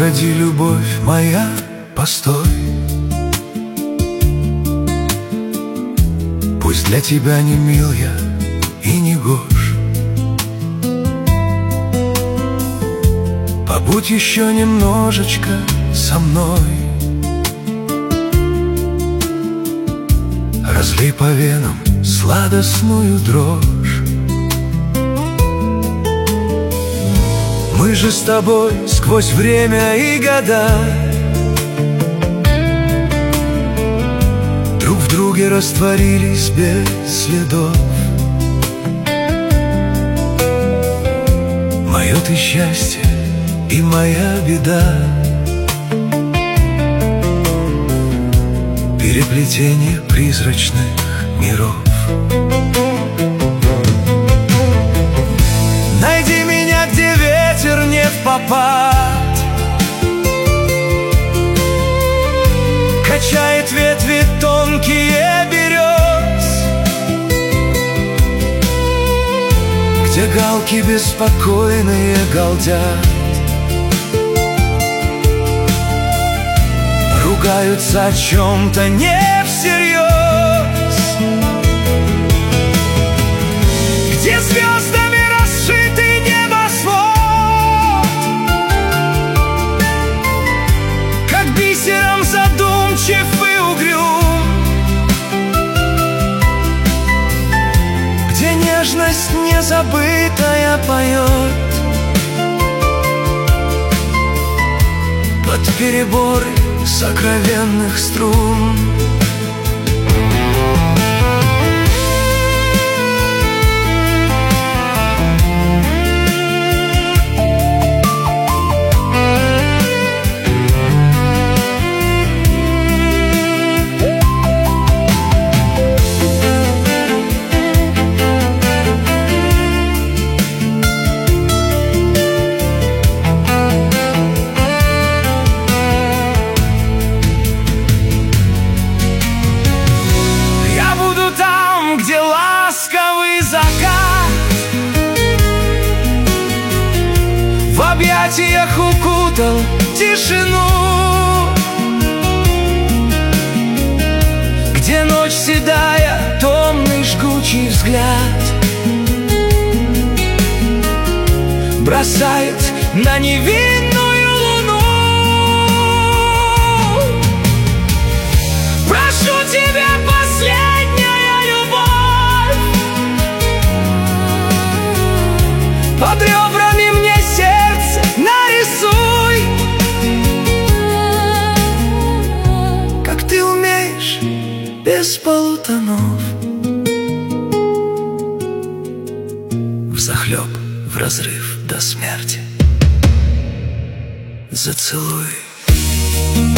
уходи, любовь моя, постой. Пусть для тебя не мил я и не гош, побудь еще немножечко со мной. Разлей по венам сладостную дрожь. Мы же с тобой сквозь время и года друг в друге растворились без следов. Мое ты счастье и моя беда, переплетение призрачных миров. Найди меня, где ветер не впопад качает ветви тонкие берез, где галки беспокойные галдят, ругаются о чем-то не всерьез, где звездами расшитый небосвод, как бисером задумчив и угрюм, где нежность незабытая поет под переборы сокровенных струн. Где ласковый закат в объятиях укутал тишину, где ночь седая, томный жгучий взгляд бросает на невинную луну. Прошу тебя, под ребрами мне сердце нарисуй, как ты умеешь, без полутонов, взахлеб, в разрыв до смерти. Зацелуй.